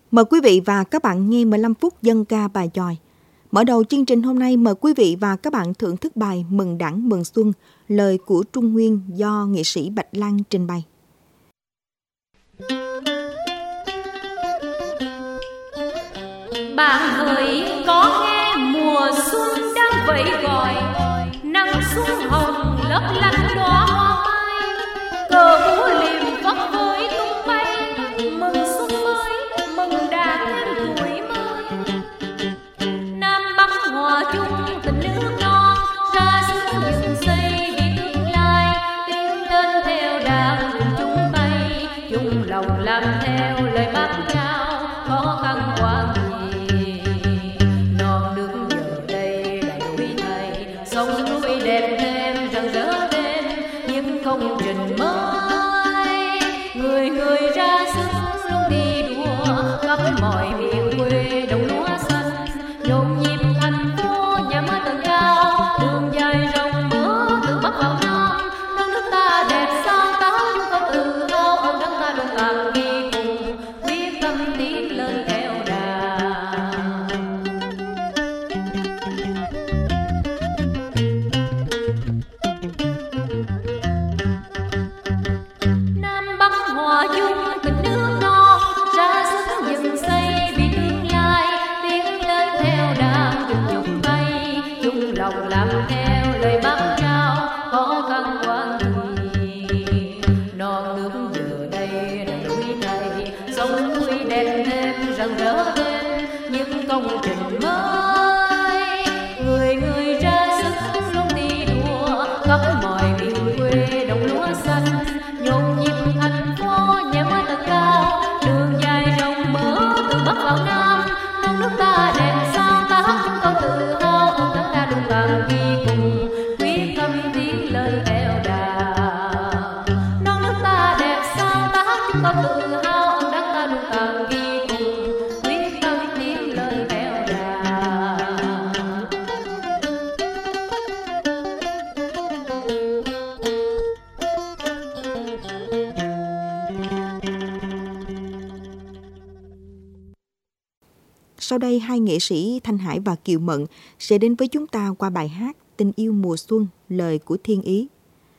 Mời quý vị và các bạn nghe 15 phút dân ca bài chòi. Mở đầu chương trình hôm nay, mời quý vị và các bạn thưởng thức bài Mừng Đảng Mừng Xuân, lời của Trung Nguyên do nghệ sĩ Bạch Lan trình bày. Bạn hỡi có nghe mùa xuân đang vẫy gọi, nắng xuân hồng lấp lánh đóa hoa mai, cờ múa liềm phất phới tung bay, mừng xuân mới, mừng Đảng thêm tuổi mới. Nam Bắc hòa chung tình nước non, ra sức dựng xây vì tương lai, tiến lên theo Đảng cùng chung tay, chung lòng làm theo lời bác trao, khó khăn qua gì non nước giờ đây đầy núi thầy, sông núi đẹp thêm rạng rỡ lên những công trình mới. Người người ra sức luôn đi đua khắp mọi miền quê đồng lúa xanh, nhộn nhịp thành phố nhà mới tầng cao, đường dài rộng mở từ Bắc vào Nam, non nước ta đẹp sao táo có tự hào, ơn đất ta luôn càng đi cùng quyết tâm tiến lên theo Đảng. Nam Bắc hòa chung tình nước non, ra sức dựng xây vì tương lai, tiến lên theo Đảng cùng chung tay, chung lòng làm theo lời bác trao, khó khăn qua gì non nước giờ đây đầy núi thầy, sông núi đẹp thêm rạng rỡ lên những công trình mới. Người người ra sức luôn đi đua khắp mọi miền quê đồng lúa xanh, nhộn nhịp thành phố nhà mới tầng cao, đường dài rộng mở từ Bắc vào Nam, non nước ta đẹp sao ta chúng con tự hào, ơn đất ta luôn càng đi cùng quyết tâm tiến lên theo Đảng. Non nước ta đẹp sao ta chúng con tự hào, ơn đất ta luôn càng đi cùng quyết tâm tiến lên theo Đảng. Sau đây, hai nghệ sĩ Thanh Hải và Kiều Mận sẽ đến với chúng ta qua bài hát Tình yêu mùa xuân, lời của Thiên Ý.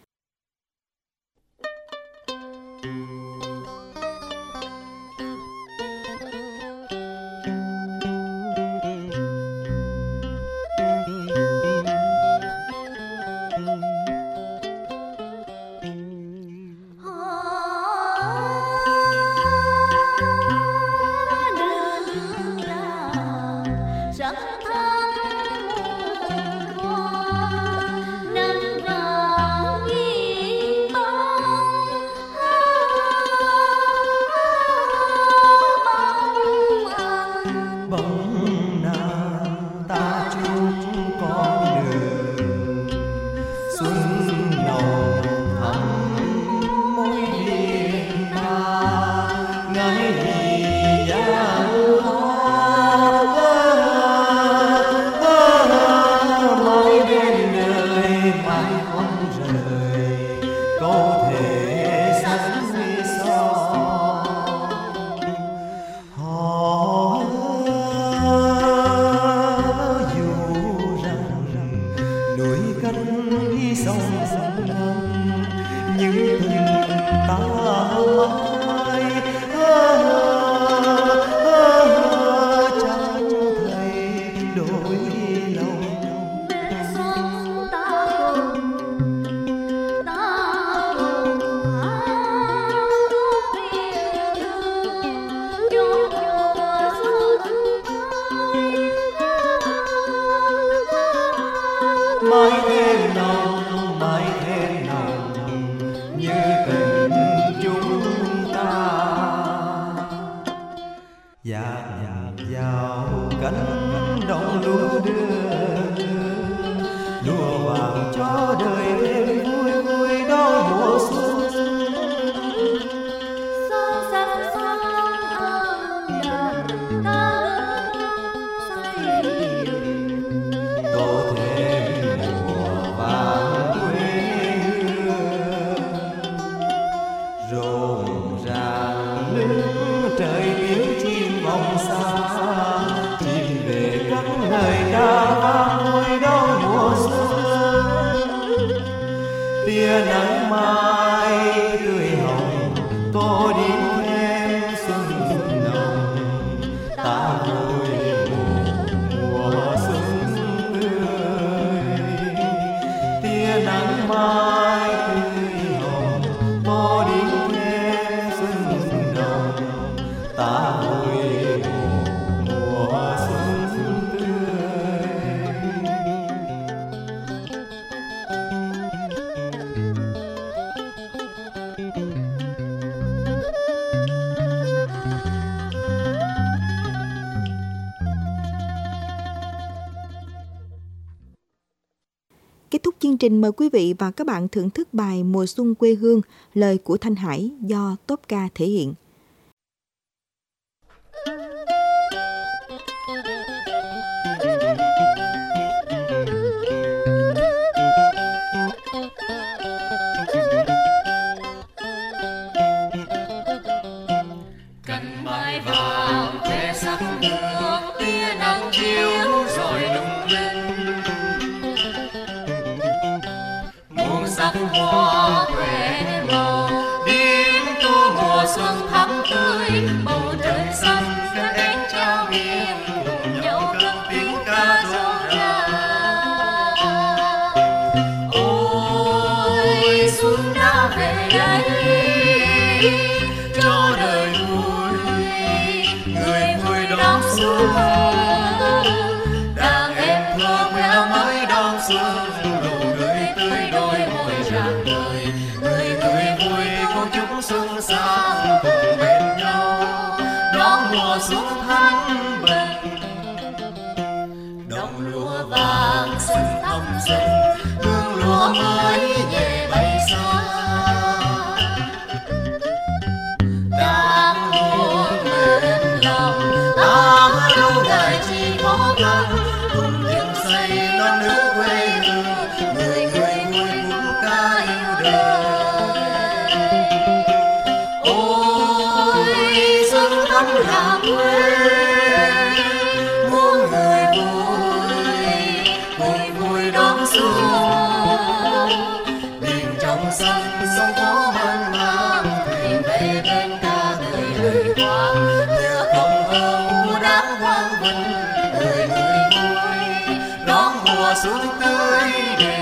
mãi thêm nồng như tình chúng ta dạt vào cánh đồng lúa đưa lúa vàng cho đời thêm vui vui đón mùa xuân. vòng xa, chìm về các lời ca vang vui đón mùa xuân. Tia nắng mai tươi hồng tô điểm thêm xuân nồng, ta vui mùa xuân tươi. Tia nắng mai tươi hồng tô điểm thêm xuân nồng, ta vui mùa xuân tươi. Kết thúc chương trình, mời quý vị và các bạn thưởng thức bài Mùa Xuân Quê Hương, lời của Thanh Hải do Top Ca thể hiện. Cành mai vàng khoe sắc hương, tia nắng chiếu rồi lung linh. Muôn sắc hoa khoe màu, điểm tô mùa xuân thắm tươi. Bầu trời xanh cánh én trao nghiêng, cùng nhau cất tiếng ca rộn ràng. Ôi xuân đã về đây, cho đời vui, người vui đón xuân. Đàn em thơ queo mới đón xuân, nụ cười tươi đôi môi rạng ngời. Người vui con chúc xuân sang cùng bên nhau, đón mùa xuân thanh bình. Đồng lúa vàng xinh thắm xinh, hương lúa mới về bay xa. Đang buồn mệt lòng, ta đâu ngại chi khó khăn, cùng dựng xây non nước quê hương. Người vui cũng ca yêu đời. Ôi xuân thắm làng quê, muôn người vui, cùng vui đón xuân. Biển trong xanh sông phố mênh mang, thuyền về bên ca người lời qua. Nhờ công ơn của đáng quang vinh, người vui đón mùa xuân tươi đẹp.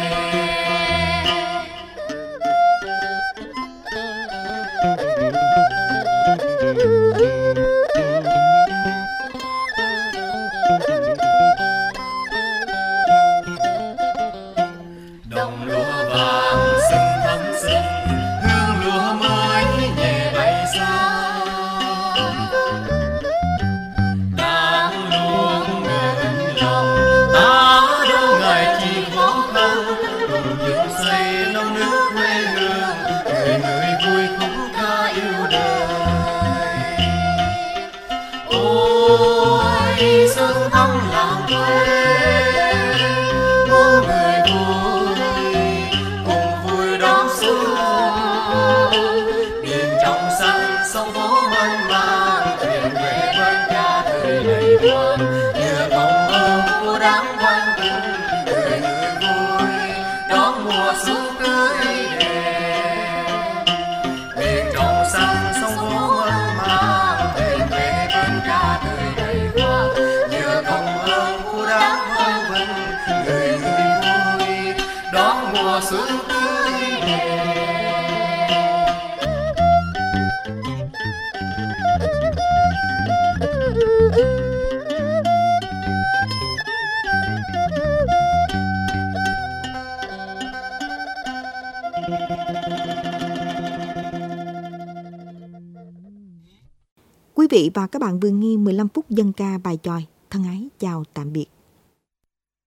Đồng lúa vàng xinh thắm xinh, hương lúa mới về bay xa. Đang luôn mến lòng, ta đâu ngại chi khó khăn, cùng dựng xây non nước quê hương. Người vui cũng ca yêu đời. Ôi xuân thắm làng quê, muôn người vui, cùng vui đón xuân. Biển trong xanh sông phố mênh mang, thuyền về bên ca thời đầy buồn. Nhờ công ơn của đáng quang vinh, người vui đón mùa xuân tươi đẹp. Biển trong xanh sông phố mênh mang, thuyền về bên ca thời đầy buồn. Nhờ công ơn của đáng quang vinh, người vui đón mùa xuân tươi đẹp. Quý vị và các bạn vừa nghe 15 phút dân ca bài chòi. Thân ái chào tạm biệt.